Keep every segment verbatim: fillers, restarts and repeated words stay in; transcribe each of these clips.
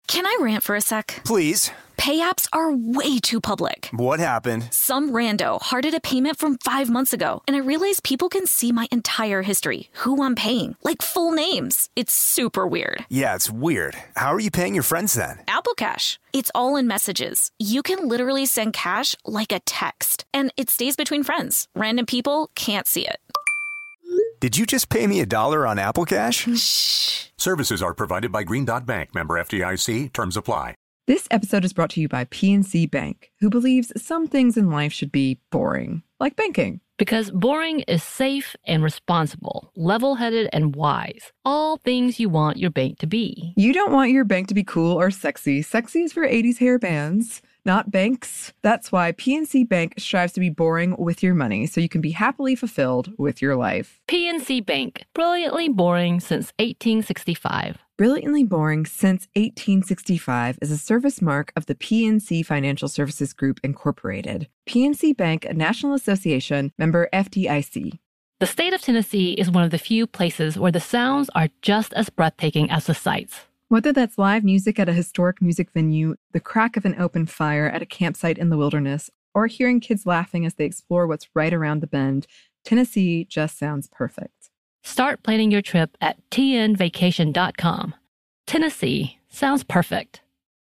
Can I rant for a sec? Please. Pay apps are way too public. What happened? Some rando hearted a payment from five months ago, and I realized people can see my entire history, who I'm paying, like full names. It's super weird. Yeah, it's weird. How are you paying your friends then? Apple Cash. It's all in messages. You can literally send cash like a text, and it stays between friends. Random people can't see it. Did you just pay me a dollar on Apple Cash? Shh. Services are provided by Green Dot Bank. Member F D I C. Terms apply. This episode is brought to you by P N C Bank, who believes some things in life should be boring, like banking. Because boring is safe and responsible, level-headed and wise. All things you want your bank to be. You don't want your bank to be cool or sexy. Sexy is for eighties hair bands, not banks. That's why P N C Bank strives to be boring with your money so you can be happily fulfilled with your life. P N C Bank, brilliantly boring since eighteen sixty-five. Brilliantly Boring Since eighteen sixty-five is a service mark of the P N C Financial Services Group, Incorporated. P N C Bank, a National Association, member F D I C. The state of Tennessee is one of the few places where the sounds are just as breathtaking as the sights. Whether that's live music at a historic music venue, the crack of an open fire at a campsite in the wilderness, or hearing kids laughing as they explore what's right around the bend, Tennessee just sounds perfect. Start planning your trip at T N vacation dot com. Tennessee sounds perfect.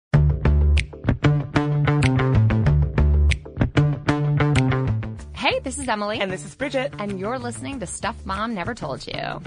Hey, this is Emily. And this is Bridget. And you're listening to Stuff Mom Never Told You.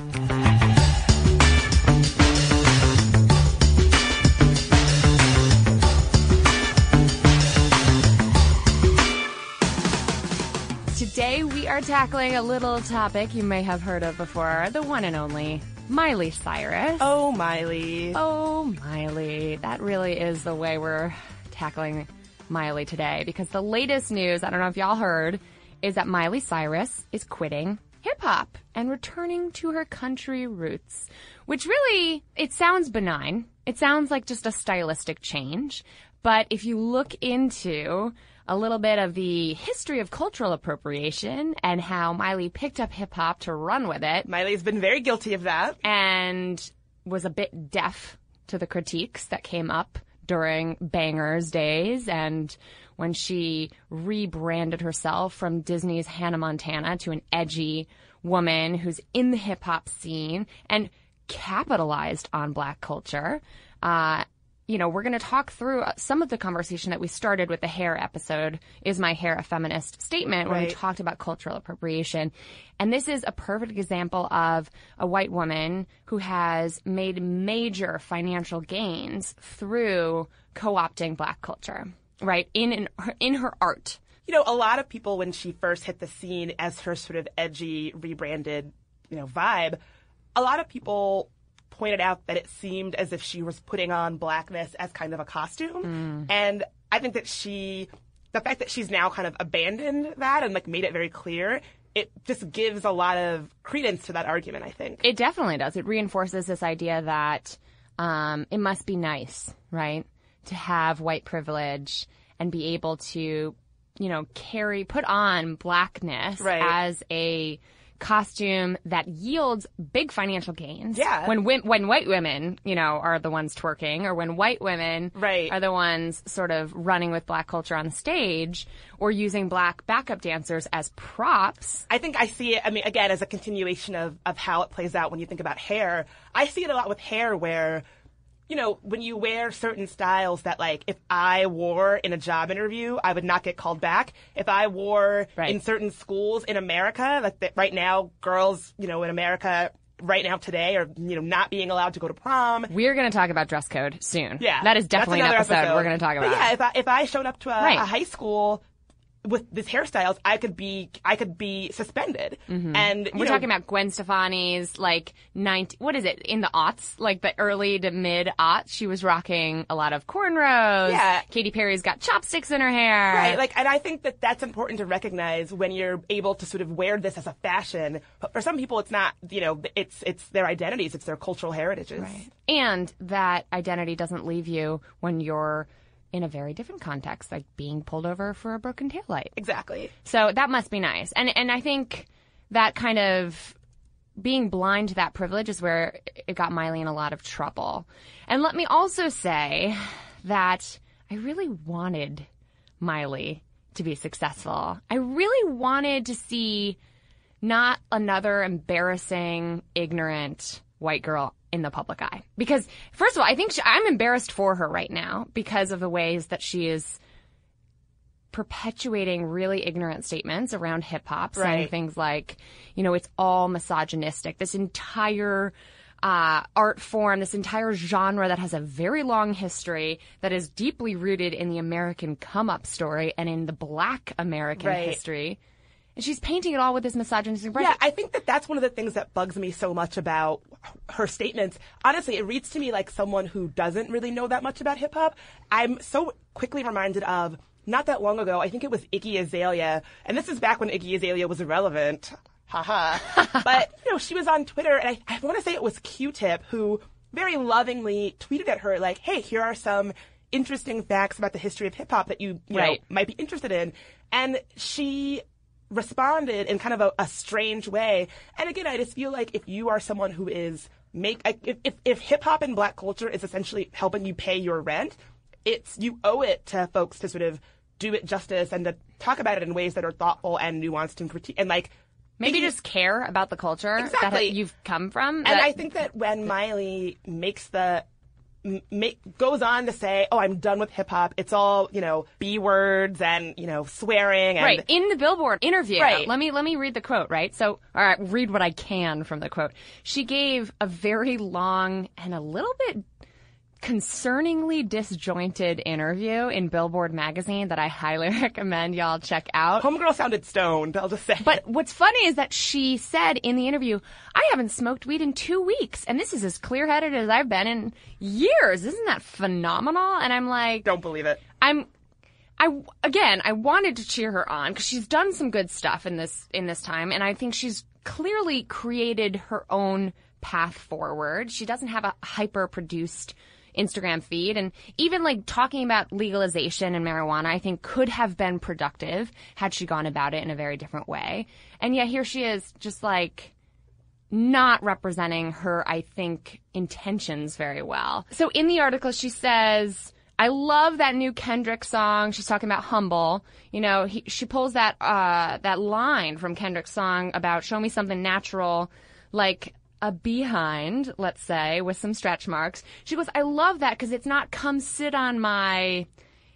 Today we are tackling a little topic you may have heard of before, the one and only Miley Cyrus. Oh, Miley. Oh, Miley. That really is the way we're tackling Miley today, because the latest news, I don't know if y'all heard, is that Miley Cyrus is quitting hip-hop and returning to her country roots, which really, it sounds benign. It sounds like just a stylistic change. But if you look into a little bit of the history of cultural appropriation and how Miley picked up hip-hop to run with it. Miley's been very guilty of that. And was a bit deaf to the critiques that came up during Bangers days and when she rebranded herself from Disney's Hannah Montana to an edgy woman who's in the hip-hop scene and capitalized on Black culture. Uh, You know, we're going to talk through some of the conversation that we started with the hair episode, Is My Hair a Feminist Statement, where right. we talked about cultural appropriation. And this is a perfect example of a white woman who has made major financial gains through co-opting Black culture, right, in, in, her, in her art. You know, a lot of people, when she first hit the scene as her sort of edgy, rebranded, you know, vibe, a lot of people pointed out that it seemed as if she was putting on Blackness as kind of a costume. Mm. And I think that she, the fact that she's now kind of abandoned that and like made it very clear, it just gives a lot of credence to that argument, I think. It definitely does. It reinforces this idea that um, it must be nice, right, to have white privilege and be able to, you know, carry, put on Blackness right. as a costume that yields big financial gains. Yeah. When when white women, you know, are the ones twerking, or when white women right. are the ones sort of running with Black culture on stage or using Black backup dancers as props. I think I see it, I mean, again, as a continuation of, of how it plays out when you think about hair. I see it a lot with hair where, you know, when you wear certain styles that, like, if I wore in a job interview, I would not get called back. If I wore right. in certain schools in America, like the, right now, girls, you know, in America right now today are, you know, not being allowed to go to prom. We're going to talk about dress code soon. Yeah. That is definitely an episode, episode we're going to talk about. But yeah, if I, if I showed up to a, right. a high school with this hairstyles, I could be, I could be suspended. Mm-hmm. And we're know, talking about Gwen Stefani's, like, ninety, what is it, in the aughts, like the early to mid aughts, she was rocking a lot of cornrows. Yeah. Katy Perry's got chopsticks in her hair. Right, like, and I think that that's important to recognize when you're able to sort of wear this as a fashion. But for some people, it's not, you know, it's, it's their identities, it's their cultural heritages. Right. And that identity doesn't leave you when you're in a very different context, like being pulled over for a broken taillight. Exactly. So that must be nice. And and I think that kind of being blind to that privilege is where it got Miley in a lot of trouble. And let me also say that I really wanted Miley to be successful. I really wanted to see not another embarrassing, ignorant white girl in the public eye. Because, first of all, I think she, I'm embarrassed for her right now because of the ways that she is perpetuating really ignorant statements around hip-hop, saying right. things like, you know, it's all misogynistic. This entire uh, art form, this entire genre that has a very long history, that is deeply rooted in the American come-up story and in the Black American right. history. And she's painting it all with this misogynistic brush. Yeah, I think that that's one of the things that bugs me so much about her statements. Honestly, it reads to me like someone who doesn't really know that much about hip-hop. I'm so quickly reminded of, not that long ago, I think it was Iggy Azalea, and this is back when Iggy Azalea was irrelevant. Haha. But, you know, she was on Twitter, and I, I want to say it was Q-Tip who very lovingly tweeted at her, like, hey, here are some interesting facts about the history of hip-hop that you, you right. know, might be interested in. And she responded in kind of a, a strange way. And again, I just feel like if you are someone who is make if if, if hip hop and Black culture is essentially helping you pay your rent, it's you owe it to folks to sort of do it justice and to talk about it in ways that are thoughtful and nuanced and critique and like maybe just care about the culture exactly. that you've come from. And that- I think that when Miley makes the Make, goes on to say, oh, I'm done with hip-hop. It's all, you know, B words and, you know, swearing. And right. In the Billboard interview. Right. Let me, let me read the quote, right? So, all right, read what I can from the quote. She gave a very long and a little bit concerningly disjointed interview in Billboard magazine that I highly recommend y'all check out. Homegirl sounded stoned, I'll just say. But what's funny is that she said in the interview, I haven't smoked weed in two weeks, and this is as clear-headed as I've been in years. Isn't that phenomenal? And I'm like... Don't believe it. I'm... I, again, I wanted to cheer her on because she's done some good stuff in this in this time, and I think she's clearly created her own path forward. She doesn't have a hyper-produced Instagram feed, and even like talking about legalization and marijuana, I think could have been productive had she gone about it in a very different way. And yet here she is, just like not representing her, I think, intentions very well. So in the article, she says, I love that new Kendrick song. She's talking about Humble. You know, he, she pulls that uh, that line from Kendrick's song about show me something natural, like a behind, let's say, with some stretch marks. She goes, I love that because it's not come sit on my,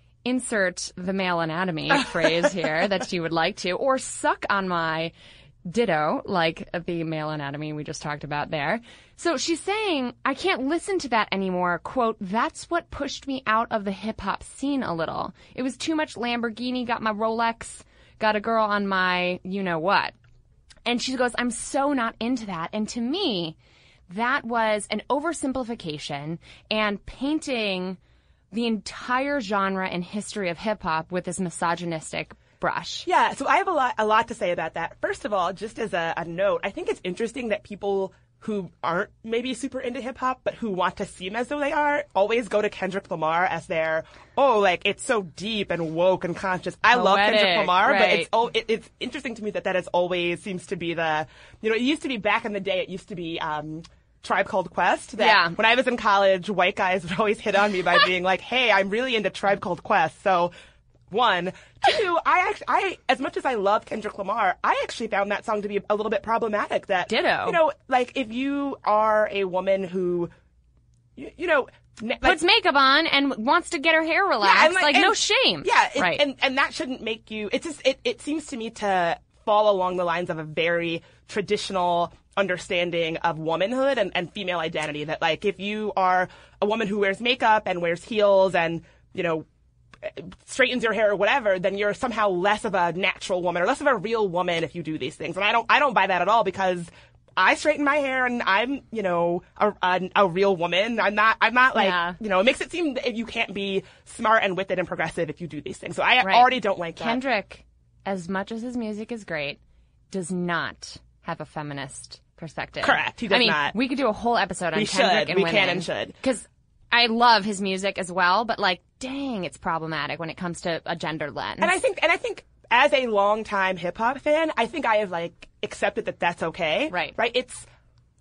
insert the male anatomy phrase here that you would like to, or suck on my ditto, like the male anatomy we just talked about there. So she's saying, I can't listen to that anymore. Quote, that's what pushed me out of the hip-hop scene a little. It was too much Lamborghini, got my Rolex, got a girl on my you-know-what. And she goes, I'm so not into that. And to me, that was an oversimplification and painting the entire genre and history of hip-hop with this misogynistic brush. Yeah, so I have a lot a lot to say about that. First of all, just as a, a note, I think it's interesting that people who aren't maybe super into hip-hop but who want to seem as though they are always go to Kendrick Lamar as their, oh, like, it's so deep and woke and conscious. I Poetic, love Kendrick Lamar, right. but it's oh, it, it's interesting to me that that is always seems to be the, you know, it used to be back in the day, it used to be um, Tribe Called Quest. That yeah. When I was in college, white guys would always hit on me by being like, hey, I'm really into Tribe Called Quest, so... One. Two, I actually, I, as much as I love Kendrick Lamar, I actually found that song to be a little bit problematic. That, Ditto. You know, like, if you are a woman who, you, you know, like, puts makeup on and wants to get her hair relaxed, yeah, and like, and, no shame. Yeah, it, right. and, and that shouldn't make you, it's just, it, it seems to me to fall along the lines of a very traditional understanding of womanhood and, and female identity. That, like, if you are a woman who wears makeup and wears heels and, you know, straightens your hair or whatever, then you're somehow less of a natural woman or less of a real woman if you do these things. And I don't, I don't buy that at all because I straighten my hair and I'm, you know, a, a, a real woman. I'm not, I'm not like, yeah. you know, it makes it seem that you can't be smart and witted and progressive if you do these things. So I right. already don't like that. Kendrick, as much as his music is great, does not have a feminist perspective. Correct. He does I mean, not. we could do a whole episode on We Kendrick should. and We women. can and should. Because I love his music as well, but like, dang, it's problematic when it comes to a gender lens. And I think, and I think as a longtime hip hop fan, I think I have like accepted that that's okay. Right. Right. It's,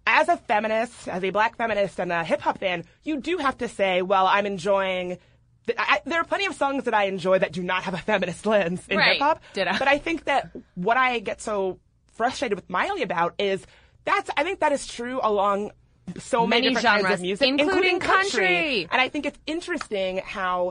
as a feminist, as a black feminist and a hip hop fan, you do have to say, well, I'm enjoying. The, I, there are plenty of songs that I enjoy that do not have a feminist lens in Right. hip hop. Ditto. But I think that what I get so frustrated with Miley about is that's. I think that is true along so many, Many different kinds genres, of music, including country. And I think it's interesting how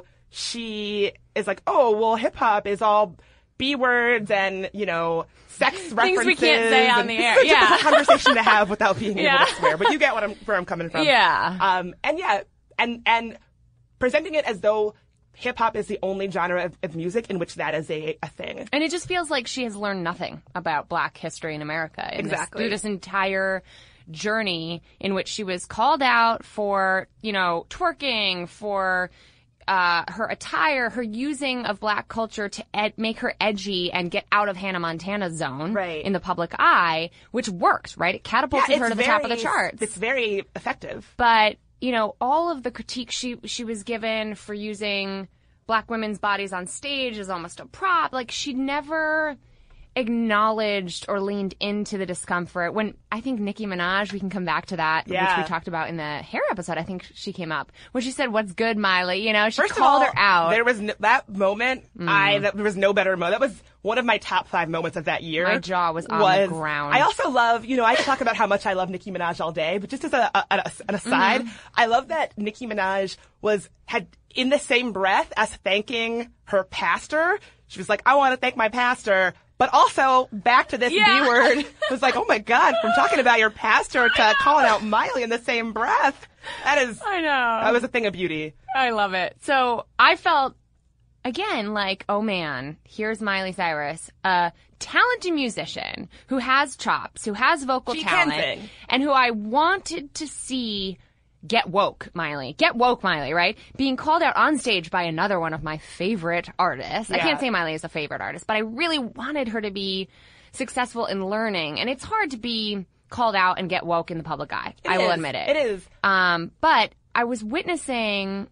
she is like, oh, well, hip hop is all B words and, you know, sex references. we can't say on and the air. It's a Yeah. difficult conversation to have without being Yeah. able to swear. But you get what I'm, where I'm coming from. Yeah. Um, and yeah, and, and presenting it as though hip hop is the only genre of, of music in which that is a, a thing. And it just feels like she has learned nothing about black history in America. in this- Exactly. through this entire journey in which she was called out for, you know, twerking, for uh, her attire, her using of black culture to ed- make her edgy and get out of Hannah Montana's zone Right. in the public eye, which worked, right? It catapulted Yeah, her it's to the top of the very- charts. It's very effective. But, you know, all of the critique she she was given for using black women's bodies on stage as almost a prop, like she never acknowledged or leaned into the discomfort. When I think Nicki Minaj, we can come back to that, Yeah. which we talked about in the hair episode. I think she came up when she said, "What's good, Miley?" You know, she First called of all, her out. There was no, that moment. I that, there was no better moment. That was one of my top five moments of that year. My jaw was on the ground. I also love, you know, I talk about how much I love Nicki Minaj all day, but just as a, a, a an aside, Mm-hmm. I love that Nicki Minaj was had in the same breath as thanking her pastor. She was like, "I want to thank my pastor." But also, back to this Yeah. B word, it was like, oh my God, from talking about your pastor to calling out Miley in the same breath. That is, I know. that was a thing of beauty. I love it. So I felt, again, like, oh man, here's Miley Cyrus, a talented musician who has chops, who has vocal She can talent, sing. and who I wanted to see get woke, Miley. Get woke, Miley, right? Being called out on stage by another one of my favorite artists. I Yeah. can't say Miley is a favorite artist, but I really wanted her to be successful in learning. And it's hard to be called out and get woke in the public eye. It I will is. admit it. It is. Um, but I was witnessing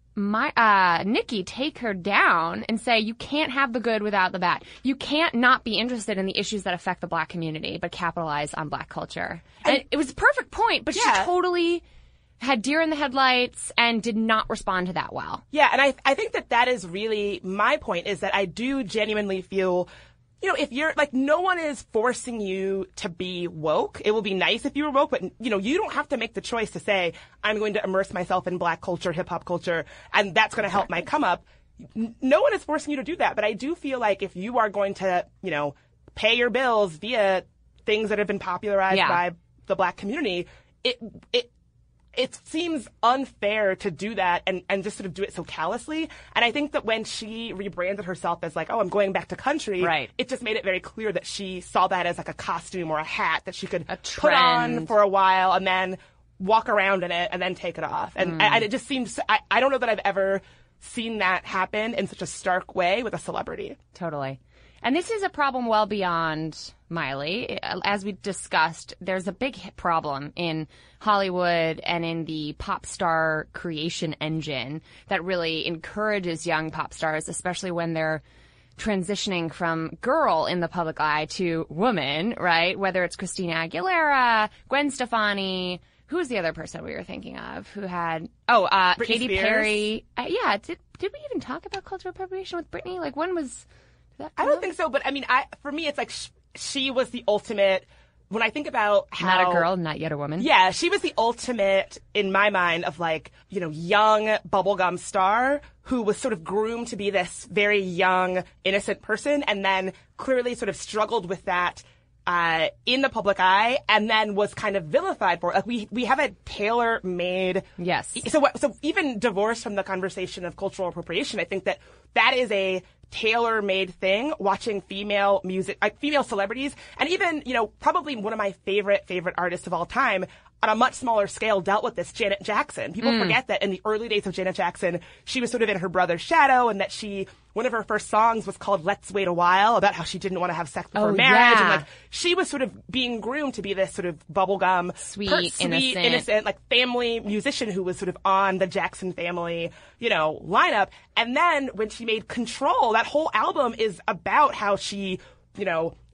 my uh Nicki take her down and say, you can't have the good without the bad. You can't not be interested in the issues that affect the black community, but capitalize on black culture. And, and it was a perfect point, but Yeah. she totally had deer in the headlights and did not respond to that well. Yeah, and I I think that that is really my point, is that I do genuinely feel, you know, if you're, like, no one is forcing you to be woke. It will be nice if you were woke, but, you know, you don't have to make the choice to say, I'm going to immerse myself in black culture, hip-hop culture, and that's going to help my come up. N- No one is forcing you to do that, but I do feel like if you are going to, you know, pay your bills via things that have been popularized Yeah. by the black community, it it it seems unfair to do that and, and just sort of do it so callously. And I think that when she rebranded herself as like, oh, I'm going back to country, Right. it just made it very clear that she saw that as like a costume or a hat that she could A put on trend. for a while and then walk around in it and then take it off. And, Mm. and it just seems, I, I don't know that I've ever seen that happen in such a stark way with a celebrity. Totally. And this is a problem well beyond Miley. As we discussed, there's a big hit problem in Hollywood and in the pop star creation engine that really encourages young pop stars, especially when they're transitioning from girl in the public eye to woman, right? Whether it's Christina Aguilera, Gwen Stefani, who's the other person we were thinking of who had, oh, uh, Britney Katy Spears? Perry. Uh, yeah, did, did we even talk about cultural appropriation with Britney? Like, when was that? I don't think so, but I mean, I for me, it's like sh- she was the ultimate. When I think about how Not a girl, not yet a woman. Yeah, she was the ultimate, in my mind, of like, you know, young bubblegum star who was sort of groomed to be this very young, innocent person and then clearly sort of struggled with that uh, in the public eye and then was kind of vilified for it. Like, we, we have a tailor-made... Yes. So, what- so even divorced from the conversation of cultural appropriation, I think that that is a tailor-made thing, watching female music, like female celebrities, and even, you know, probably one of my favorite, favorite artists of all time, on a much smaller scale, dealt with this, Janet Jackson. People forget that in the early days of Janet Jackson, she was sort of in her brother's shadow, and that she, one of her first songs was called Let's Wait a While, about how she didn't want to have sex before Oh, marriage, yeah. and like, she was sort of being groomed to be this sort of bubblegum, Sweet, per- sweet, innocent. innocent, like family musician who was sort of on the Jackson family, you know, lineup. And then when she made Control, that whole album is about how she, you know,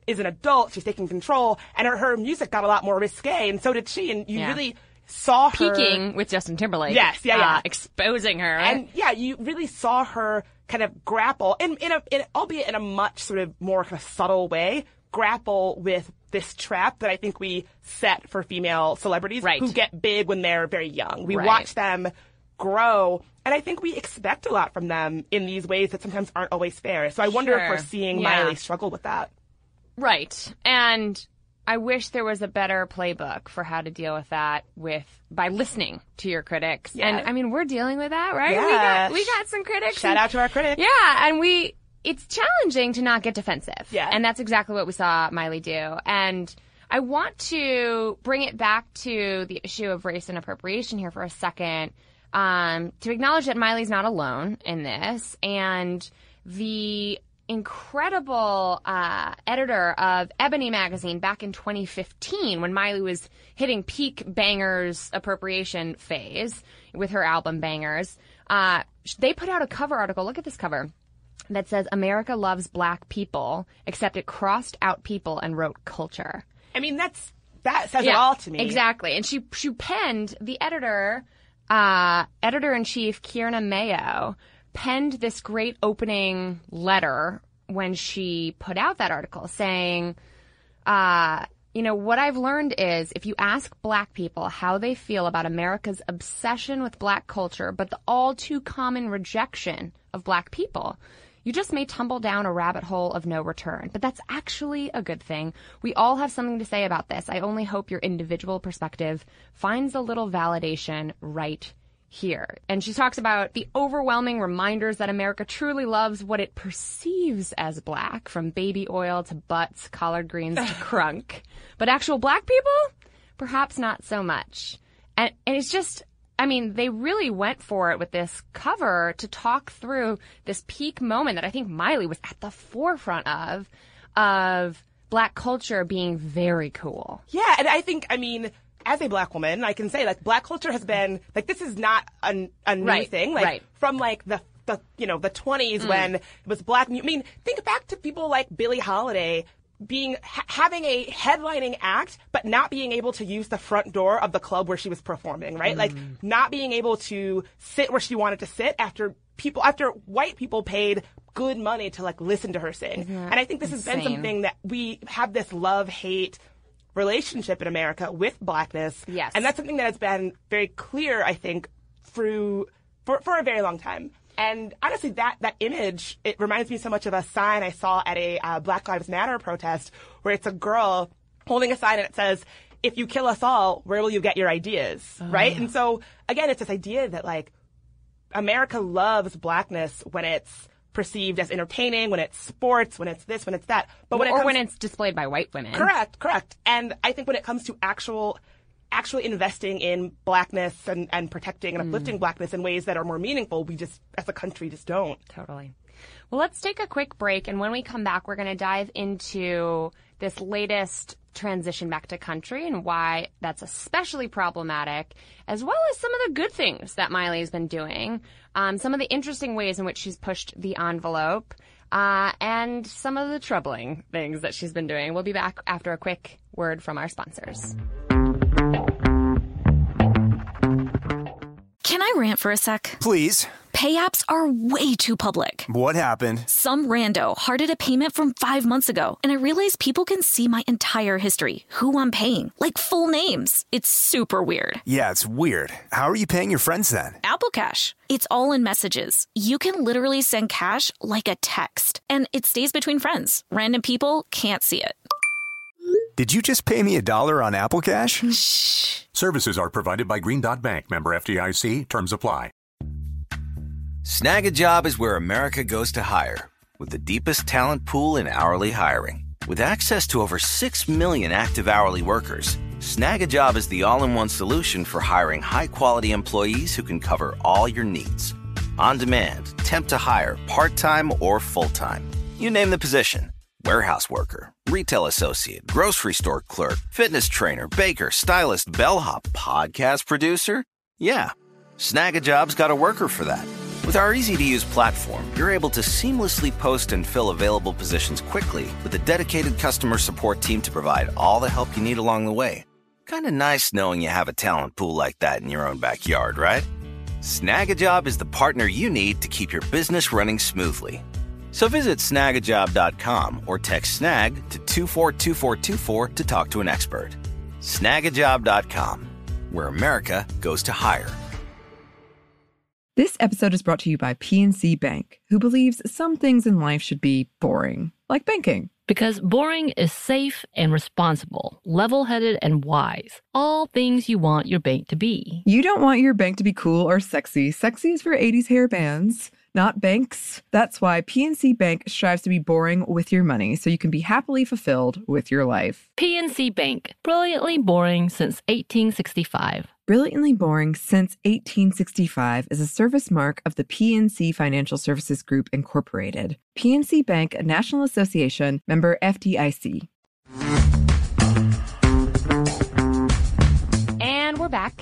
is an adult. She's taking control, and her, her music got a lot more risque, and so did she. And you Yeah. really saw her Peaking with Justin Timberlake. Yes, yeah, yeah. Uh, exposing her. And yeah, you really saw her kind of grapple, in, in a, in, albeit in a much sort of more kind of subtle way, grapple with this trap that I think we set for female celebrities Right. who get big when they're very young. We Right. watch them grow, and I think we expect a lot from them in these ways that sometimes aren't always fair. So I wonder if Sure. we're seeing Yeah. Miley struggle with that. Right. And I wish there was a better playbook for how to deal with that with by listening to your critics. Yeah. And I mean, we're dealing with that, right? Yeah. We got we got some critics. Shout and- out to our critics. Yeah, and we it's challenging to not get defensive. Yeah. And that's exactly what we saw Miley do. And I want to bring it back to the issue of race and appropriation here for a second. Um, to acknowledge that Miley's not alone in this, and the incredible uh, editor of Ebony magazine back in twenty fifteen, when Miley was hitting peak Bangers appropriation phase with her album Bangers, uh, they put out a cover article. Look at this cover that says America loves black people, except it crossed out people and wrote culture. I mean, that's that says it all to me. Exactly. And she she penned, the editor, uh, editor-in-chief Kierna Mayo, penned this great opening letter when she put out that article saying, uh, you know, what I've learned is if you ask black people how they feel about America's obsession with black culture, but the all too common rejection of black people, you just may tumble down a rabbit hole of no return. But that's actually a good thing. We all have something to say about this. I only hope your individual perspective finds a little validation right here. And she talks about the overwhelming reminders that America truly loves what it perceives as black, from baby oil to butts, collard greens to crunk. But actual black people? Perhaps not so much. And, and it's just, I mean, they really went for it with this cover to talk through this peak moment that I think Miley was at the forefront of, of black culture being very cool. Yeah, and I think, I mean, as a black woman, I can say, like, black culture has been, like, this is not a, a new Right, thing. Like, right. from, like, the, the, you know, the twenties mm. when it was black, I mean, think back to people like Billie Holiday being, ha- having a headlining act, but not being able to use the front door of the club where she was performing, right? Mm. Like, not being able to sit where she wanted to sit after people, after white people paid good money to, like, listen to her sing. And I think this insane? has been something that we have this love-hate relationship in America with blackness. Yes. And that's something that has been very clear, I think, through for, for a very long time. And honestly, that, that image, it reminds me so much of a sign I saw at a uh, Black Lives Matter protest where it's a girl holding a sign and it says, if you kill us all, where will you get your ideas? Uh. Right? And so, again, it's this idea that, like, America loves blackness when it's perceived as entertaining, when it's sports, when it's this, when it's that. But when or it comes when it's displayed by white women. Correct, correct. And I think when it comes to actual, actually investing in blackness and, and protecting and uplifting mm. blackness in ways that are more meaningful, we just, as a country, just don't. Totally. Well, let's take a quick break, and when we come back, we're going to dive into this latest transition back to country and why that's especially problematic, as well as some of the good things that Miley's been doing, um, some of the interesting ways in which she's pushed the envelope, uh, and some of the troubling things that she's been doing. We'll be back after a quick word from our sponsors. Can I rant for a sec? Please. Pay apps are way too public. What happened? Some rando hearted a payment from five months ago, and I realized people can see my entire history, who I'm paying, like full names. It's super weird. Yeah, it's weird. How are you paying your friends then? Apple Cash. It's all in messages. You can literally send cash like a text, and it stays between friends. Random people can't see it. Did you just pay me a dollar on Apple Cash? Shh. Services are provided by Green Dot Bank. Member F D I C. Terms apply. Snag a Job is where America goes to hire, with the deepest talent pool in hourly hiring. With access to over six million active hourly workers, Snag a Job is the all-in-one solution for hiring high-quality employees who can cover all your needs. On demand, temp to hire, part-time or full-time. You name the position. Warehouse worker, retail associate, grocery store clerk, fitness trainer, baker, stylist, bellhop, podcast producer. Yeah, Snag a Job's got a worker for that. With our easy-to-use platform, you're able to seamlessly post and fill available positions quickly with a dedicated customer support team to provide all the help you need along the way. Kind of nice knowing you have a talent pool like that in your own backyard, right? Snag a Job is the partner you need to keep your business running smoothly. So visit snag a job dot com or text snag to two four two four two four to talk to an expert. snag a job dot com, where America goes to hire. This episode is brought to you by P N C Bank, who believes some things in life should be boring, like banking. Because boring is safe and responsible, level-headed and wise. All things you want your bank to be. You don't want your bank to be cool or sexy. Sexy is for eighties hair bands, not banks. That's why P N C Bank strives to be boring with your money so you can be happily fulfilled with your life. P N C Bank, brilliantly boring since eighteen sixty-five. Brilliantly Boring Since eighteen sixty-five is a service mark of the P N C Financial Services Group, Incorporated. P N C Bank, a National Association, member F D I C. And we're back.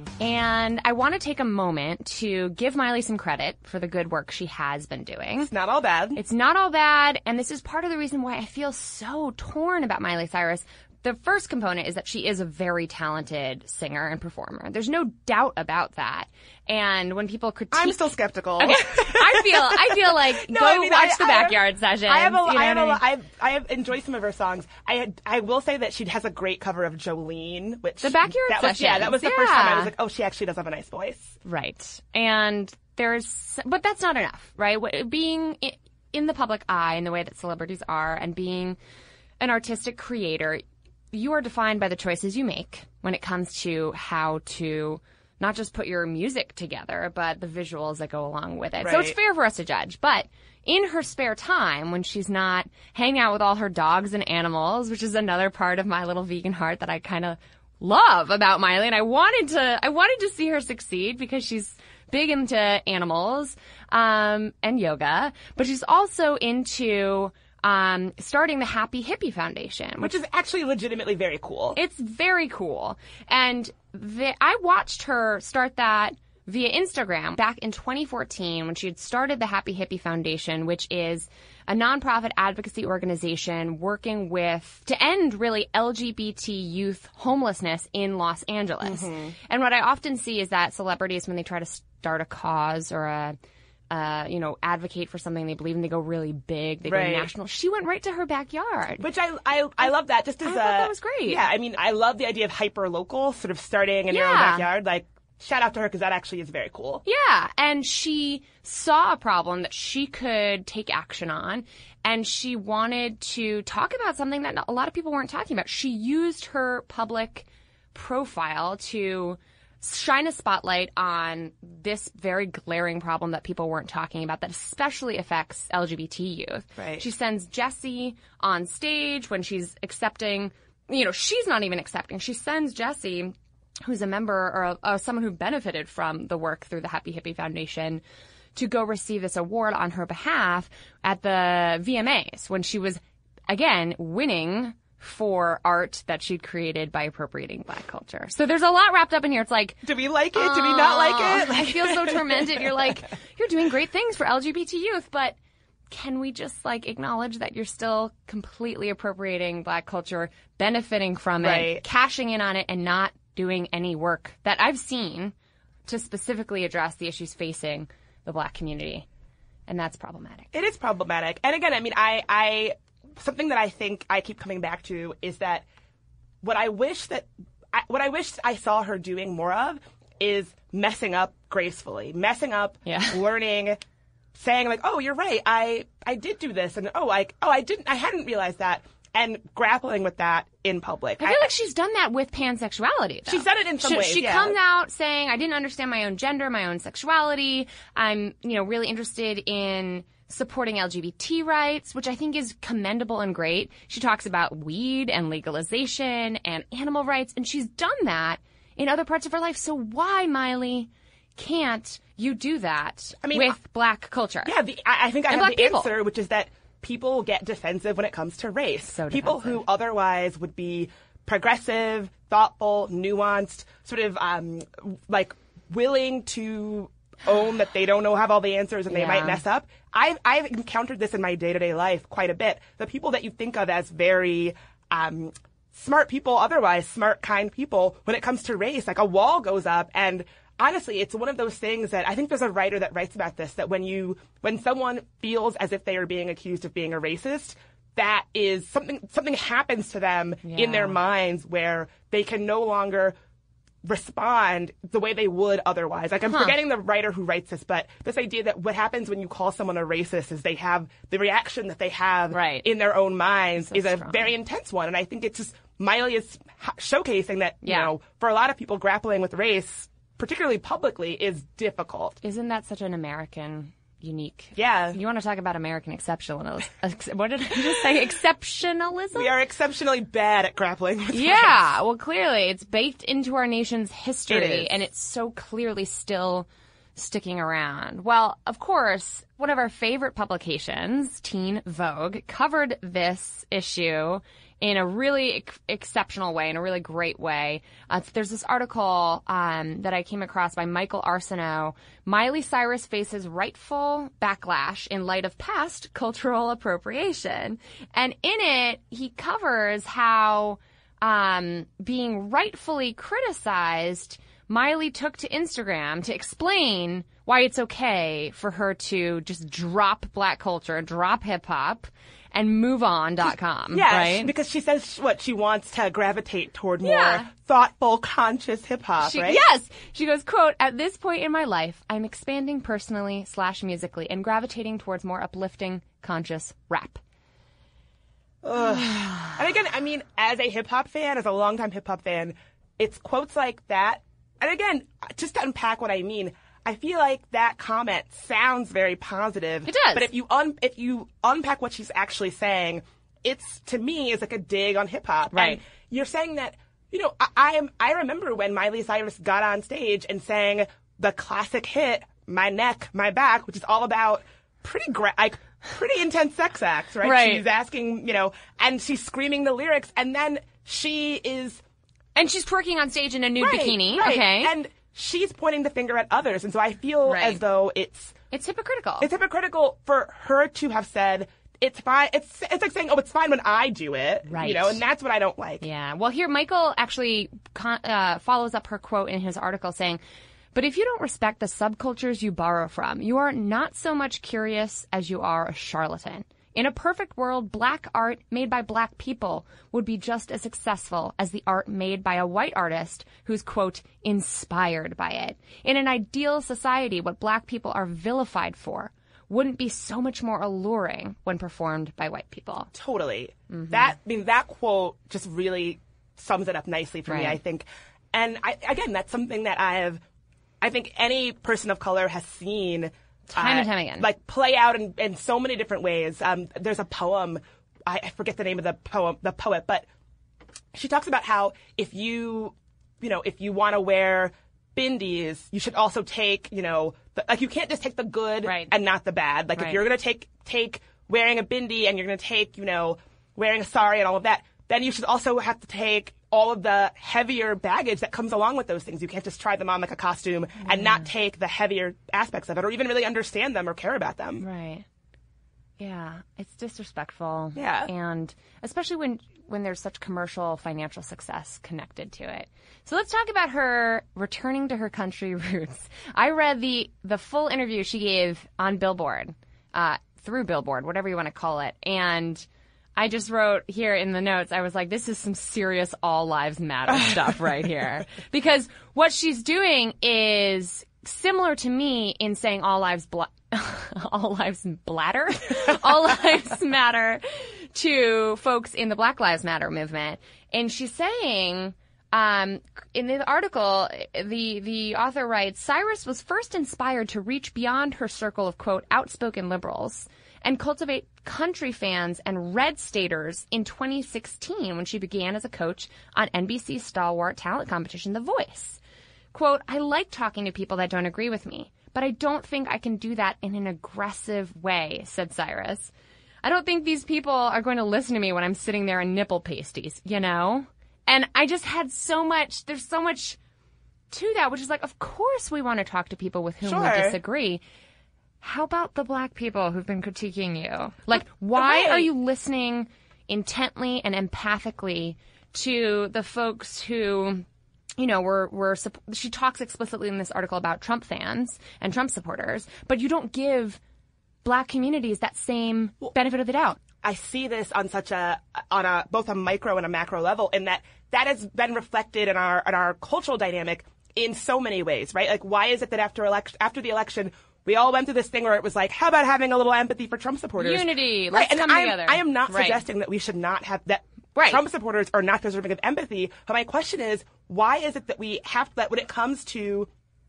And I want to take a moment to give Miley some credit for the good work she has been doing. It's not all bad. It's not all bad. And this is part of the reason why I feel so torn about Miley Cyrus. The first component is that she is a very talented singer and performer. There's no doubt about that. And when people critique... I'm still skeptical. Okay. I feel I feel like no, go I mean, watch I, the I Backyard have, Sessions. I have a, you know I have a, I, mean? I have, I have enjoyed some of her songs. I I will say that she has a great cover of Jolene, which the Backyard that Sessions. Was, yeah, that was the yeah. first time I was like, oh, she actually does have a nice voice. Right. And there's, but that's not enough, right? Being in the public eye in the way that celebrities are, and being an artistic creator, you are defined by the choices you make when it comes to how to not just put your music together, but the visuals that go along with it. Right. So it's fair for us to judge. But in her spare time, when she's not hanging out with all her dogs and animals, which is another part of my little vegan heart that I kind of love about Miley, and I wanted to, I wanted to see her succeed because she's big into animals, um, and yoga, but she's also into Um, starting the Happy Hippie Foundation. Which is actually legitimately very cool. It's very cool. And the, I watched her start that via Instagram back in twenty fourteen when she had started the Happy Hippie Foundation, which is a nonprofit advocacy organization working with, to end really L G B T youth homelessness in Los Angeles. Mm-hmm. And what I often see is that celebrities, when they try to start a cause or a Uh, you know, advocate for something they believe in, they go really big, they right. go national. She went right to her backyard. Which I I, I love that. Just as I a, thought that was great. Yeah, I mean, I love the idea of hyper local, sort of starting in yeah. your own backyard. Like, shout out to her because that actually is very cool. Yeah, and she saw a problem that she could take action on, and she wanted to talk about something that a lot of people weren't talking about. She used her public profile to shine a spotlight on this very glaring problem that people weren't talking about that especially affects L G B T youth. Right. She sends Jessie on stage when she's accepting, you know, she's not even accepting. She sends Jessie, who's a member or, or someone who benefited from the work through the Happy Hippie Foundation, to go receive this award on her behalf at the V M As when she was, again, winning for art that she'd created by appropriating Black culture. So there's a lot wrapped up in here. It's like, do we like it? Do we not like it? I feel so tormented. You're like, you're doing great things for L G B T youth, but can we just like acknowledge that you're still completely appropriating Black culture, benefiting from it, right. cashing in on it, and not doing any work that I've seen to specifically address the issues facing the Black community? And that's problematic. It is problematic. And again, I mean, I, I, something that I think I keep coming back to is that what I wish that, I, what I wish I saw her doing more of is messing up gracefully, messing up, yeah. learning, saying like, oh, you're right, I, I did do this, and oh, like, oh, I didn't, I hadn't realized that, and grappling with that in public. I feel I, like she's done that with pansexuality, though. She's done it in some she, ways, She yeah. comes out saying, I didn't understand my own gender, my own sexuality. I'm, you know, really interested in supporting L G B T rights, which I think is commendable and great. She talks about weed and legalization and animal rights, and she's done that in other parts of her life. So why, Miley, can't you do that I mean, with Black culture? Yeah, the, I, I think I and have Black the people. answer, which is that people get defensive when it comes to race. So people defensive. who otherwise would be progressive, thoughtful, nuanced, sort of um, like willing to own that they don't know have all the answers and they Yeah. might mess up. I've, I've encountered this in my day-to-day life quite a bit. The people that you think of as very um, smart people, otherwise smart, kind people, when it comes to race, like a wall goes up. And honestly, it's one of those things that I think there's a writer that writes about this, that when you when someone feels as if they are being accused of being a racist, that is something something happens to them Yeah. in their minds where they can no longer respond the way they would otherwise. Like, I'm Huh. forgetting the writer who writes this, but this idea that what happens when you call someone a racist is they have the reaction that they have Right. in their own minds So is a strong. very intense one. And I think it's just Miley is h- showcasing that, Yeah. you know, for a lot of people grappling with race, particularly publicly, is difficult. Isn't that such an American unique? Yeah. You want to talk about American exceptionalism? Ex- what did I just say? Exceptionalism? We are exceptionally bad at grappling with race. Yeah, well, clearly it's baked into our nation's history, It is. and it's so clearly still sticking around. Well, of course, one of our favorite publications, Teen Vogue, covered this issue in a really ex- exceptional way, in a really great way. Uh, there's this article um, that I came across by Michael Arsenault. Miley Cyrus faces rightful backlash in light of past cultural appropriation. And in it, he covers how um, being rightfully criticized, Miley took to Instagram to explain why it's okay for her to just drop black culture, drop hip hop, and move on dot com. Yeah, right? she- because she says what she wants to gravitate toward more Yeah. thoughtful, conscious hip hop, She, right? Yes. She goes, quote, "At this point in my life, I'm expanding personally slash musically and gravitating towards more uplifting, conscious rap." And again, I mean, as a hip hop fan, as a longtime hip hop fan, it's quotes like that. And again, just to unpack what I mean, I feel like that comment sounds very positive. It does. But if you un- if you unpack what she's actually saying, it's, to me, is like a dig on hip hop. Right. And you're saying that, you know, I, I am. I remember when Miley Cyrus got on stage and sang the classic hit "My Neck, My Back," which is all about pretty gra- like pretty intense sex acts, right? Right. She's asking, you know, and she's screaming the lyrics, and then she is And she's twerking on stage in a nude right, bikini. right. Okay. And she's pointing the finger at others, and so I feel Right. as though it's it's hypocritical. it's hypocritical for her to have said it's fine. It's it's like saying, oh, it's fine when I do it, Right. You know, and that's what I don't like. Yeah. Well, here, Michael actually con- uh, follows up her quote in his article saying, "But if you don't respect the subcultures you borrow from, you are not so much curious as you are a charlatan. In a perfect world, black art made by black people would be just as successful as the art made by a white artist who's, quote, inspired by it. In an ideal society, what black people are vilified for wouldn't be so much more alluring when performed by white people." Totally. Mm-hmm. That I mean, that quote just really sums it up nicely for me, Right. I think. And I, again, that's something that I have. I think any person of color has seen Time uh, and time again. like play out in, in so many different ways. Um, there's a poem. I, I forget the name of the poem, the poet, but she talks about how if you, you know, if you want to wear bindies, you should also take, you know, the, like you can't just take the good Right. and not the bad. Like Right. if you're gonna take take wearing a bindi and you're gonna take, you know, wearing a sari and all of that, then you should also have to take all of the heavier baggage that comes along with those things. You can't just try them on like a costume and not take the heavier aspects of it or even really understand them or care about them. Right. Yeah, it's disrespectful. Yeah. And especially when when there's such commercial financial success connected to it. So let's talk about her returning to her country roots. I read the the full interview she gave on Billboard, uh, through Billboard, whatever you want to call it. And I just wrote here in the notes, I was like, this is some serious all lives matter stuff right here. Because what she's doing is similar to me in saying all lives bla- all lives bladder, all lives matter to folks in the Black Lives Matter movement. And she's saying, um, in the article, the, the author writes, Cyrus was first inspired to reach beyond her circle of, quote, outspoken liberals and cultivate country fans and red staters in twenty sixteen when she began as a coach on N B C's stalwart talent competition, The Voice. Quote, I like talking to people that don't agree with me, but I don't think I can do that in an aggressive way, said Cyrus. I don't think these people are going to listen to me when I'm sitting there in nipple pasties, you know? And I just had so much, there's so much to that, which is like, of course we want to talk to people with whom Sure. we disagree. How about the black people who've been critiquing you? Like, why right. are you listening intently and empathically to the folks who, you know, were, were, she talks explicitly in this article about Trump fans and Trump supporters, but you don't give black communities that same benefit of the doubt. I see this on such a, on a, both a micro and a macro level, in that that has been reflected in our, in our cultural dynamic in so many ways, right? Like, why is it that after election, after the election, we all went through this thing where it was like, how about having a little empathy for Trump supporters? Unity. Right. Let's And come I'm, together. I am not Right. suggesting that we should not have that. Right. Trump supporters are not deserving of empathy. But my question is, why is it that we have that when it comes to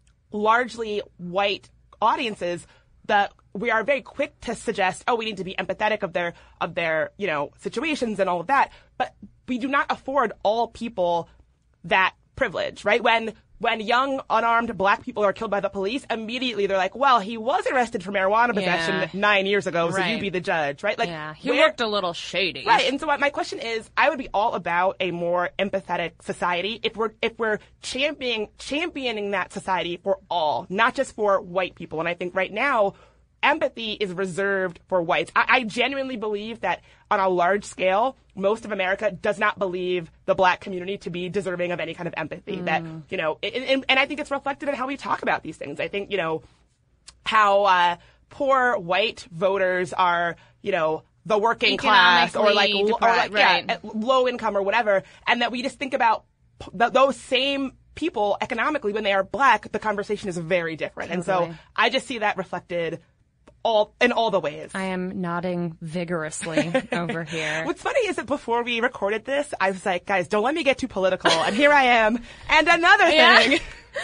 largely white audiences, that we are very quick to suggest, oh, we need to be empathetic of their, of their, you know, situations and all of that. But we do not afford all people that privilege, right? When, when young, unarmed black people are killed by the police, immediately they're like, well, he was arrested for marijuana possession Yeah. nine years ago, so Right. you be the judge, right? Like, Yeah, he where- looked a little shady. Right, and so my question is, I would be all about a more empathetic society if we're if we're championing championing that society for all, not just for white people. And I think right now, empathy is reserved for whites. I, I genuinely believe that on a large scale, most of America does not believe the black community to be deserving of any kind of empathy. Mm. That, you know, and, and, and I think it's reflected in how we talk about these things. I think, you know, how uh, poor white voters are, you know, the working class or like, Economically lo- or like deprived, yeah, right. low income or whatever, and that we just think about p- th- those same people economically when they are black, the conversation is very different. And so Totally. I just see that reflected all in all the ways. I am nodding vigorously over here. What's funny is that before we recorded this, I was like, guys, don't let me get too political. And here I am. And another Yeah. thing.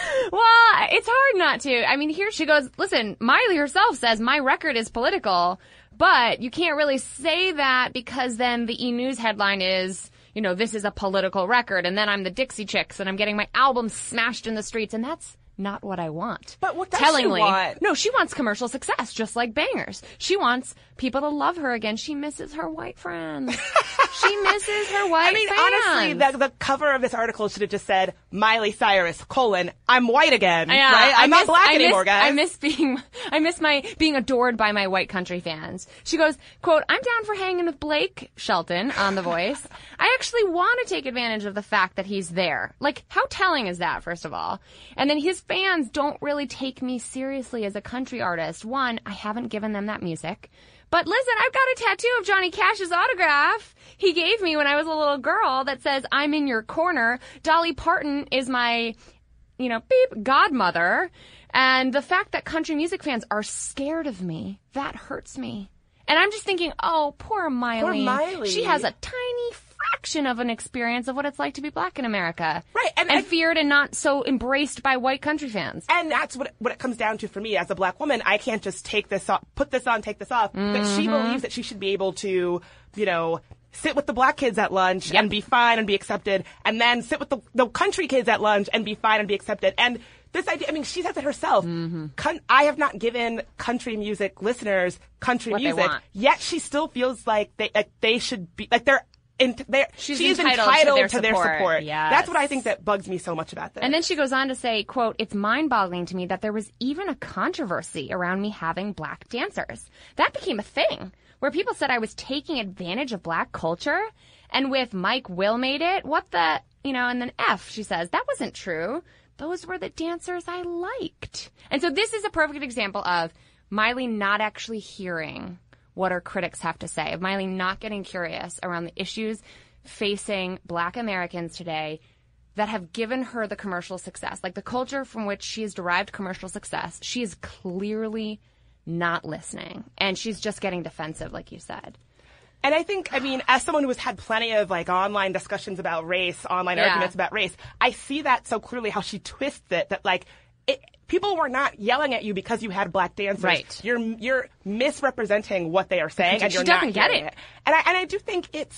Well, it's hard not to. I mean, here she goes, listen, Miley herself says my record is political, but you can't really say that because then the E! News headline is, you know, this is a political record, and then I'm the Dixie Chicks, and I'm getting my album smashed in the streets, and that's not what I want. But what does she Tellingly, want? no, she wants commercial success, just like Bangers. She wants people to love her again. She misses her white friends. She misses her white I mean, fans. honestly, the, the cover of this article should have just said, Miley Cyrus, colon, I'm white again, Yeah, right? I'm I not miss- black I anymore, miss, guys. I miss being, I miss my, being adored by my white country fans. She goes, quote, I'm down for hanging with Blake Shelton on The Voice. I actually want to take advantage of the fact that he's there. Like, how telling is that, first of all? And then his fans don't really take me seriously as a country artist. One, I haven't given them that music. But listen, I've got a tattoo of Johnny Cash's autograph he gave me when I was a little girl that says, I'm in your corner. Dolly Parton is my, you know, beep, godmother. And the fact that country music fans are scared of me, that hurts me. And I'm just thinking, oh, poor Miley. Poor Miley. She has a tiny fraction of an experience of what it's like to be black in America. Right, and And, I- feared and not so embraced by white country fans. And that's what what it comes down to for me as a black woman. I can't just take this off, put this on, take this off. But she Mm-hmm. believes that she should be able to, you know, sit with the black kids at lunch and be fine and be accepted, and then sit with the, the country kids at lunch and be fine and be accepted. And this idea, I mean, she says it herself. Mm-hmm. Con- I have not given country music listeners country What they music, want. yet she still feels like they like they should be like they're. In, they're She's she's entitled entitled, to their to their support. support. Yes. That's what I think that bugs me so much about this. And then she goes on to say, quote, it's mind-boggling to me that there was even a controversy around me having black dancers. That became a thing where people said I was taking advantage of black culture. And with Mike Will made it, what the, you know, and then F, she says, that wasn't true. Those were the dancers I liked. And so this is a perfect example of Miley not actually hearing what her critics have to say, of Miley not getting curious around the issues facing black Americans today that have given her the commercial success, like the culture from which she has derived commercial success. She is clearly not listening, and she's just getting defensive, like you said. And I think, I mean, as someone who has had plenty of like online discussions about race, online Yeah. arguments about race, I see that so clearly how she twists it, that like, it, people were not yelling at you because you had black dancers. Right. You're, you're misrepresenting what they are saying, and She you're doesn't not get getting it. And I, and I do think it's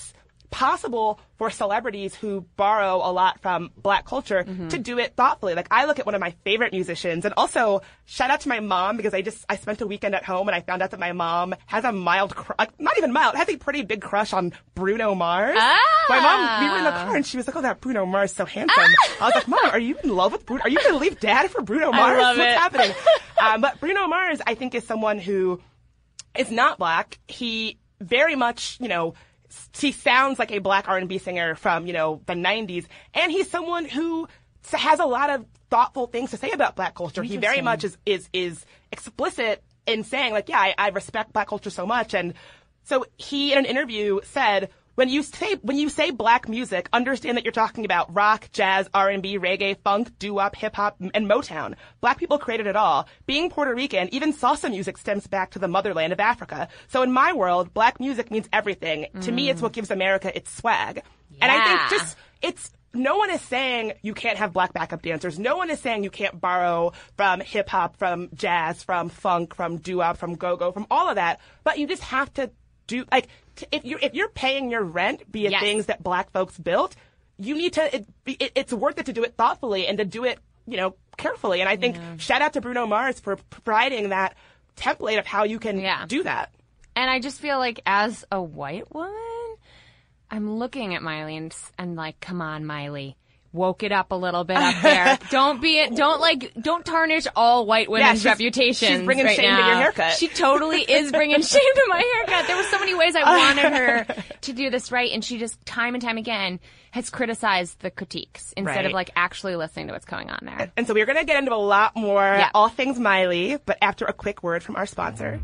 possible for celebrities who borrow a lot from Black culture mm-hmm. to do it thoughtfully. Like, I look at one of my favorite musicians, and also shout out to my mom, because I just I spent a weekend at home and I found out that my mom has a mild, cr- not even mild, has a pretty big crush on Bruno Mars. Ah. My mom, we were in the car and she was like, "Oh, that Bruno Mars is so handsome." Ah. I was like, "Mom, are you in love with Bruno? Are you going to leave Dad for Bruno Mars? I love What's it. happening?" um, but Bruno Mars, I think, is someone who is not Black. He very much, you know, he sounds like a Black R and B singer from, you know, the nineties. And he's someone who has a lot of thoughtful things to say about Black culture. He very much is, is, is explicit in saying, like, yeah, I, I respect Black culture so much. And so he, in an interview, said, when you say, when you say Black music, understand that you're talking about rock, jazz, R and B, reggae, funk, doo-wop, hip-hop, and Motown. Black people created it all. Being Puerto Rican, even salsa music stems back to the motherland of Africa. So in my world, Black music means everything. Mm. To me, it's what gives America its swag. Yeah. And I think just, it's, no one is saying you can't have Black backup dancers. No one is saying you can't borrow from hip-hop, from jazz, from funk, from doo-wop, from go-go, from all of that. But you just have to do, like, if you're, if you're paying your rent via yes. things that Black folks built, you need to, it, it, it's worth it to do it thoughtfully and to do it, you know, carefully. And I think yeah. shout out to Bruno Mars for providing that template of how you can yeah. do that. And I just feel like, as a white woman, I'm looking at Miley and, and like, come on, Miley. Woke it up a little bit up there. Don't be, don't like, don't tarnish all white women's yeah, reputations. She's bringing right shame now. to your haircut. She totally is bringing shame to my haircut. There were so many ways I wanted her to do this right, and she just time and time again has criticized the critiques instead right. of like actually listening to what's going on there. And so we're going to get into a lot more yeah. all things Miley, but after a quick word from our sponsor.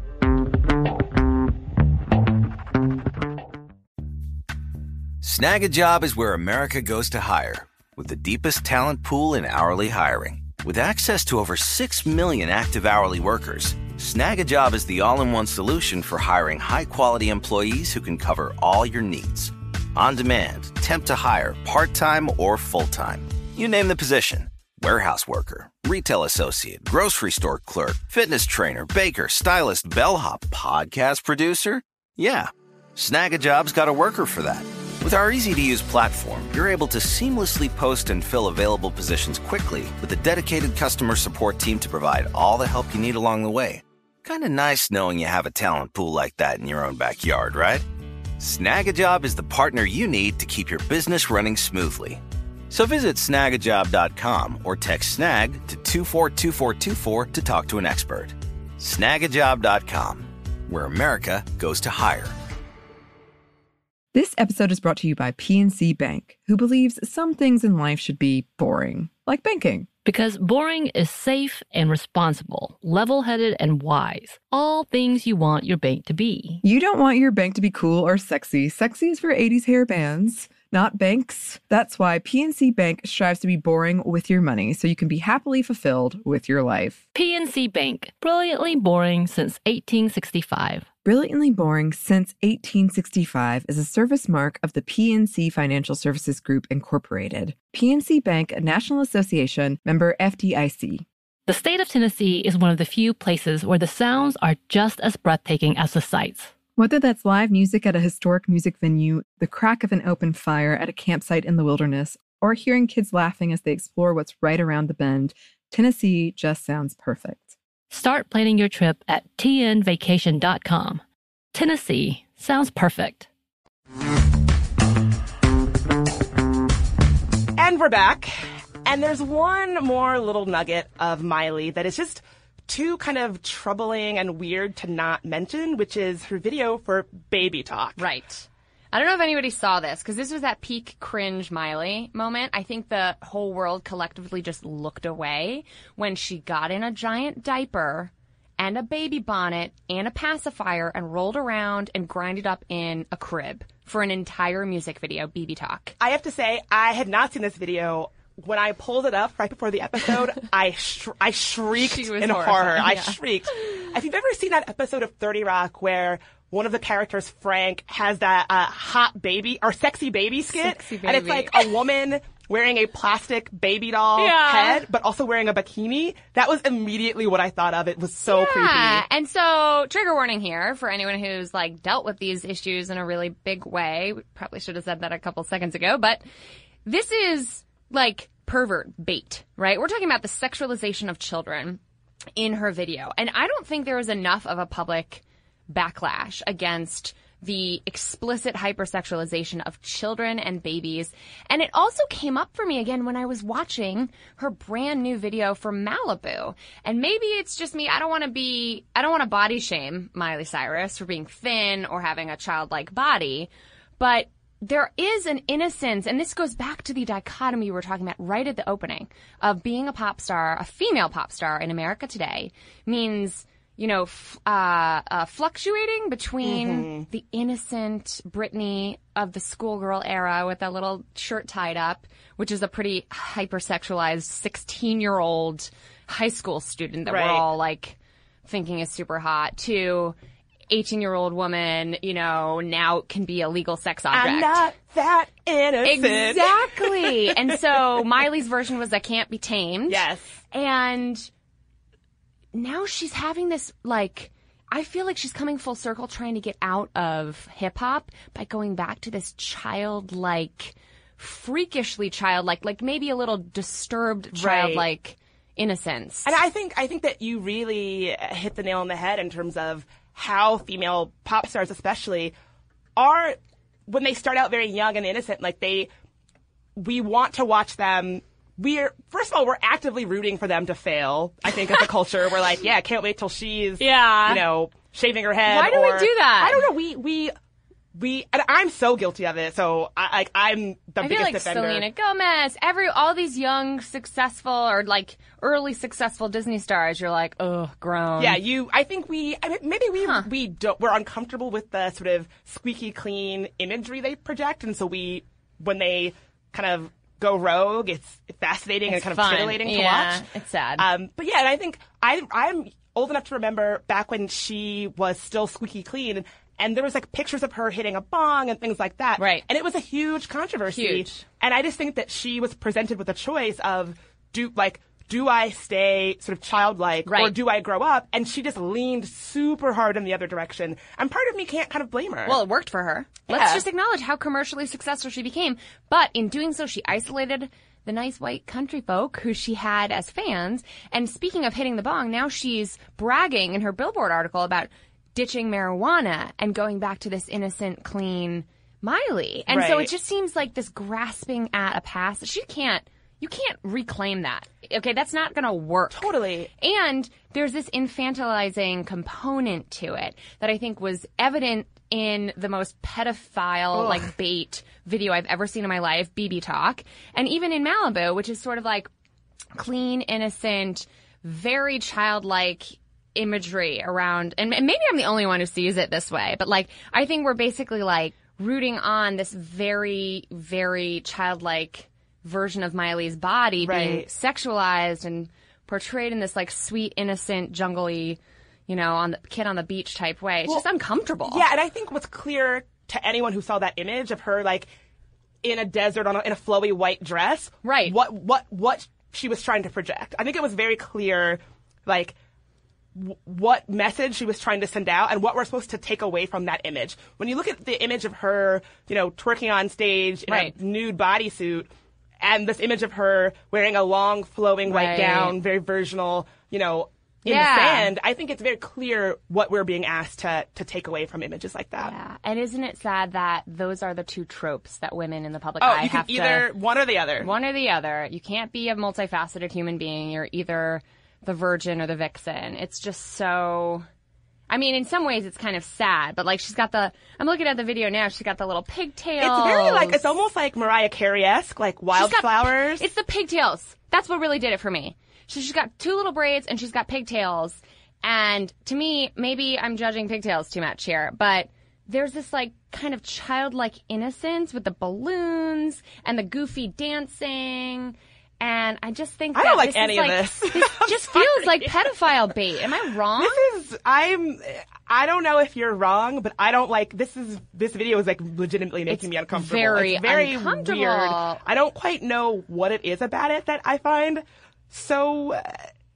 Snag a Job is where America goes to hire, with the deepest talent pool in hourly hiring. With access to over six million active hourly workers, Snag a Job is the all-in-one solution for hiring high-quality employees who can cover all your needs. On demand, temp to hire, part-time or full-time. You name the position. Warehouse worker, retail associate, grocery store clerk, fitness trainer, baker, stylist, bellhop, podcast producer. Yeah, Snag a Job's got a worker for that. With our easy-to-use platform, you're able to seamlessly post and fill available positions quickly with a dedicated customer support team to provide all the help you need along the way. Kind of nice knowing you have a talent pool like that in your own backyard, right? Snag a Job is the partner you need to keep your business running smoothly. So visit snag a job dot com or text SNAG to two four two four two four to talk to an expert. snag a job dot com, where America goes to hire. This episode is brought to you by P N C Bank, who believes some things in life should be boring, like banking. Because boring is safe and responsible, level-headed and wise. All things you want your bank to be. You don't want your bank to be cool or sexy. Sexy is for eighties hair bands, not banks. That's why P N C Bank strives to be boring with your money so you can be happily fulfilled with your life. P N C Bank, brilliantly boring since eighteen sixty-five. Brilliantly Boring Since eighteen sixty-five is a service mark of the P N C Financial Services Group, Incorporated. P N C Bank, a National Association, member F D I C. The state of Tennessee is one of the few places where the sounds are just as breathtaking as the sights. Whether that's live music at a historic music venue, the crack of an open fire at a campsite in the wilderness, or hearing kids laughing as they explore what's right around the bend, Tennessee just sounds perfect. Start planning your trip at T N vacation dot com. Tennessee sounds perfect. And we're back. And there's one more little nugget of Miley that is just too kind of troubling and weird to not mention, which is her video for Baby Talk. Right. I don't know if anybody saw this, because this was that peak cringe Miley moment. I think the whole world collectively just looked away when she got in a giant diaper and a baby bonnet and a pacifier and rolled around and grinded up in a crib for an entire music video, Baby Talk. I have to say, I had not seen this video. When I pulled it up right before the episode, I sh- I shrieked in horrified, horror. yeah. I shrieked. If you've ever seen that episode of thirty Rock where one of the characters, Frank, has that uh, hot baby or sexy baby skit, Sexy baby. and it's like a woman wearing a plastic baby doll Yeah. head, but also wearing a bikini. That was immediately what I thought of. It was so Yeah. creepy. And so, trigger warning here for anyone who's like dealt with these issues in a really big way. We probably should have said that a couple seconds ago, but this is like pervert bait, right? We're talking about the sexualization of children in her video. And I don't think there was enough of a public backlash against the explicit hypersexualization of children and babies. And it also came up for me again when I was watching her brand new video for Malibu. And maybe it's just me. I don't want to be, I don't want to body shame Miley Cyrus for being thin or having a childlike body. But there is an innocence, and this goes back to the dichotomy we were talking about right at the opening, of being a pop star, a female pop star in America today means, you know, f- uh, uh, fluctuating between Mm-hmm. the innocent Britney of the schoolgirl era with a little shirt tied up, which is a pretty hypersexualized sixteen-year-old high school student that Right. we're all, like, thinking is super hot, to eighteen-year-old woman, you know, now can be a legal sex object. I'm not that innocent. Exactly. And so Miley's version was I Can't Be Tamed. Yes. And now she's having this, like, I feel like she's coming full circle trying to get out of hip hop by going back to this childlike, freakishly childlike, like maybe a little disturbed childlike innocence. And I think I think that you really hit the nail on the head in terms of how female pop stars especially are, when they start out very young and innocent, like they, we want to watch them. We're, first of all, we're actively rooting for them to fail. I think as a culture, we're like, yeah, can't wait till she's, Yeah. you know, shaving her head. Why do we or- do that? I don't know. We, we, we, and I'm so guilty of it. So I, like, I'm the I biggest feel like defender. Selena Gomez, every all these young, successful, or like early successful Disney stars, you're like, ugh, grown. Yeah, you. I think we. I mean, maybe we we don't. We're uncomfortable with the sort of squeaky clean imagery they project, and so we, when they kind of go rogue, it's fascinating It's and kind fun. of titillating to Yeah, watch. it's sad. Um, but yeah, and I think I I'm old enough to remember back when she was still squeaky clean. And there was like pictures of her hitting a bong and things like that. Right. And it was a huge controversy. Huge. And I just think that she was presented with a choice of do like do I stay sort of childlike or Right. do I grow up? And she just leaned super hard in the other direction. And part of me can't kind of blame her. Well, it worked for her. Yeah. Let's just acknowledge how commercially successful she became. But in doing so, she isolated the nice white country folk who she had as fans. And speaking of hitting the bong, now she's bragging in her Billboard article about ditching marijuana and going back to this innocent, clean Miley. And so Right. it just seems like this grasping at a past that she can't, you can't reclaim that. Okay, that's not going to work. Totally. And there's this infantilizing component to it that I think was evident in the most pedophile, like, bait video I've ever seen in my life, B B Talk. And even in Malibu, which is sort of like clean, innocent, very childlike imagery around, and, and maybe I'm the only one who sees it this way, but like, I think we're basically like rooting on this very, very childlike version of Miley's body being Right. sexualized and portrayed in this like sweet, innocent, jungly, you know, on the kid on the beach type way. It's Well, just uncomfortable. Yeah, and I think what's clear to anyone who saw that image of her like in a desert on a, in a flowy white dress, Right. What what what she was trying to project. I think it was very clear, like w- what message she was trying to send out and what we're supposed to take away from that image. When you look at the image of her, you know, twerking on stage in Right. a nude bodysuit, and this image of her wearing a long flowing white Right. gown, very virginal, you know. In Yeah. the sand, I think it's very clear what we're being asked to to take away from images like that. Yeah. And isn't it sad that those are the two tropes that women in the public Oh, eye you can have either to... one or the other. One or the other. You can't be a multifaceted human being. You're either the virgin or the vixen. It's just so... I mean, in some ways it's kind of sad, but like she's got the... I'm looking at the video now. She's got the little pigtails. It's very like it's almost like Mariah Carey-esque, like She's got- wildflowers. It's the pigtails. That's what really did it for me. So she's got two little braids and she's got pigtails. And to me, maybe I'm judging pigtails too much here, but there's this like kind of childlike innocence with the balloons and the goofy dancing. And I just think I that don't like this any is of like, this. This just feels like pedophile bait. Am I wrong? This is, I'm, I don't know if you're wrong, but I don't like, this is, this video is like legitimately making It's me uncomfortable. very it's very uncomfortable. weird. I don't quite know what it is about it that I find so uh,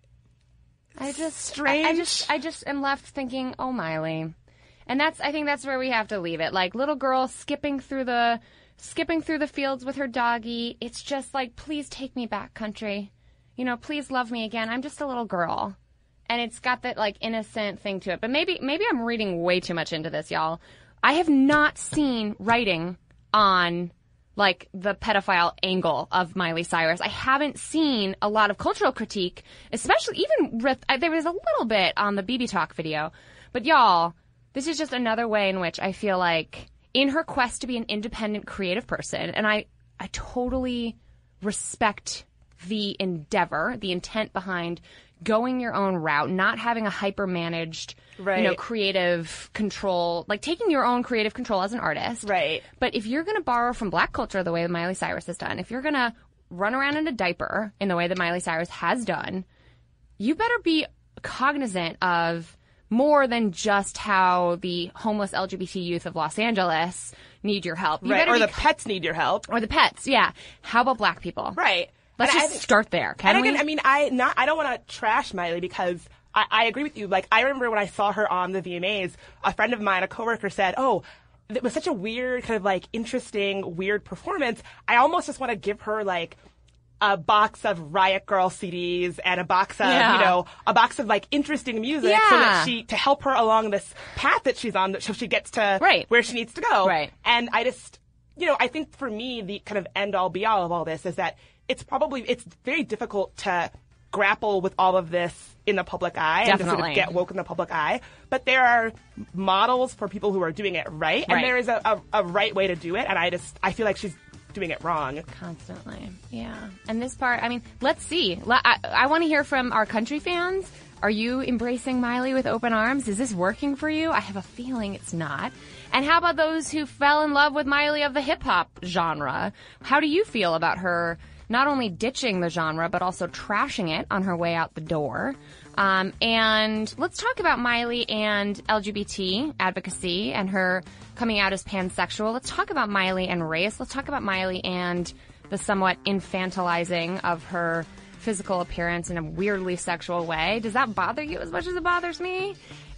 I just, strange. I, I just, I just am left thinking, oh, Miley. And that's, I think that's where we have to leave it. Like, little girl skipping through the, skipping through the fields with her doggy. It's just like, please take me back, country. You know, please love me again. I'm just a little girl. And it's got that, like, innocent thing to it. But maybe, maybe I'm reading way too much into this, y'all. I have not seen writing on, like, the pedophile angle of Miley Cyrus. I haven't seen a lot of cultural critique, especially even with, uh, there was a little bit on the B B Talk video. But y'all, this is just another way in which I feel like, in her quest to be an independent, creative person, and I, I totally respect the endeavor, the intent behind going your own route, not having a hyper-managed, right. you know, creative control, like taking your own creative control as an artist. Right. But if you're going to borrow from Black culture the way that Miley Cyrus has done, if you're going to run around in a diaper in the way that Miley Cyrus has done, you better be cognizant of more than just how the homeless L G B T youth of Los Angeles need your help. You right. better Or be the co- pets need your help. Or the pets, yeah. How about Black people? Right. Let's And just I, start there, can and we? again, I mean, I not I don't want to trash Miley because I, I agree with you. Like, I remember when I saw her on the V M As, a friend of mine, a coworker, said, "Oh, it was such a weird, kind of like interesting, weird performance. I almost just want to give her like a box of Riot Girl C Ds and a box of, Yeah. you know, a box of like interesting music Yeah. so that she, to help her along this path that she's on, so she gets to Right. where she needs to go." Right. And I just, you know, I think for me, the kind of end all be all of all this is that it's probably, it's very difficult to grapple with all of this in the public eye and to sort Definitely. of get woke in the public eye. But there are models for people who are doing it right, and Right. there is a, a, a right way to do it. And I just, I feel like she's doing it wrong. Constantly. Yeah. And this part, I mean, let's see. Le- I, I want to hear from our country fans. Are you embracing Miley with open arms? Is this working for you? I have a feeling it's not. And how about those who fell in love with Miley of the hip-hop genre? How do you feel about her not only ditching the genre, but also trashing it on her way out the door? Um, and let's talk about Miley and L G B T advocacy and her coming out as pansexual. Let's talk about Miley and race. Let's talk about Miley and the somewhat infantilizing of her physical appearance in a weirdly sexual way. Does that bother you as much as it bothers me?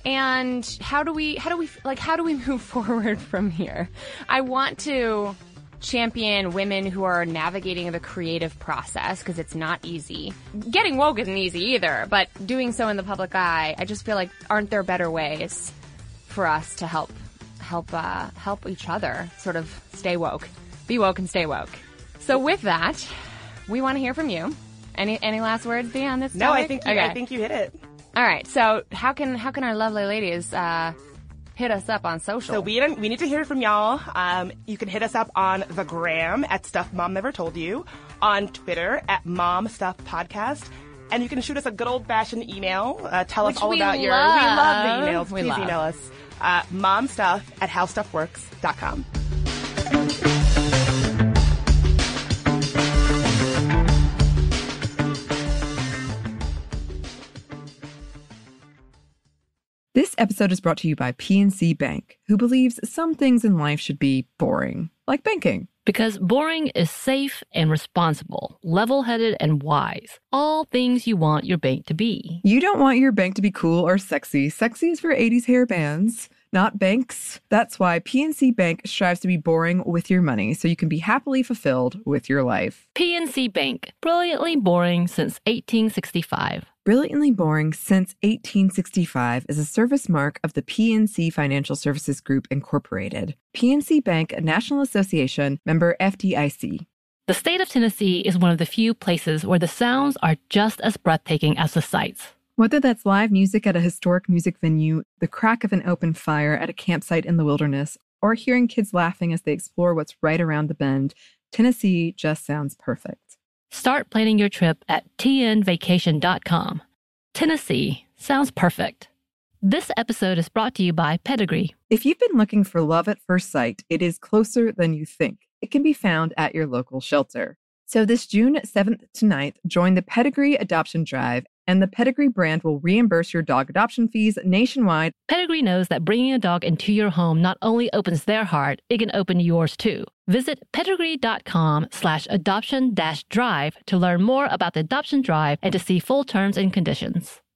And how do we, how do we, like, how do we move forward from here? I want to champion women who are navigating the creative process because it's not easy. Getting woke isn't easy either, but doing so in the public eye, I just feel like, aren't there better ways for us to help, help, uh, help each other sort of stay woke, be woke and stay woke? So with that, we want to hear from you. Any any last words, Bea, on this No, topic? I think you, okay. I think you hit it. All right. So how can how can our lovely ladies uh, hit us up on social? So we don't- we need to hear from y'all. Um, you can hit us up on the gram at Stuff Mom Never Told You, on Twitter at Mom Stuff Podcast, and you can shoot us a good old fashioned email. Uh, tell Which us all we about your. love. We love the emails. We Please love. email us. Uh, momstuff at howstuffworks dot com. This episode is brought to you by P N C Bank, who believes some things in life should be boring, like banking. Because boring is safe and responsible, level-headed and wise. All things you want your bank to be. You don't want your bank to be cool or sexy. Sexy is for eighties hair bands, not banks. That's why P N C Bank strives to be boring with your money so you can be happily fulfilled with your life. P N C Bank, brilliantly boring since eighteen sixty-five. Brilliantly Boring Since eighteen sixty-five is a service mark of the P N C Financial Services Group, Incorporated. P N C Bank, a National Association, member F D I C. The state of Tennessee is one of the few places where the sounds are just as breathtaking as the sights. Whether that's live music at a historic music venue, the crack of an open fire at a campsite in the wilderness, or hearing kids laughing as they explore what's right around the bend, Tennessee just sounds perfect. Start planning your trip at T N vacation dot com. Tennessee sounds perfect. This episode is brought to you by Pedigree. If you've been looking for love at first sight, it is closer than you think. It can be found at your local shelter. So this June seventh to ninth, join the Pedigree Adoption Drive, and the Pedigree brand will reimburse your dog adoption fees nationwide. Pedigree knows that bringing a dog into your home not only opens their heart, it can open yours too. Visit pedigree.com slash adoption dash drive to learn more about the adoption drive and to see full terms and conditions.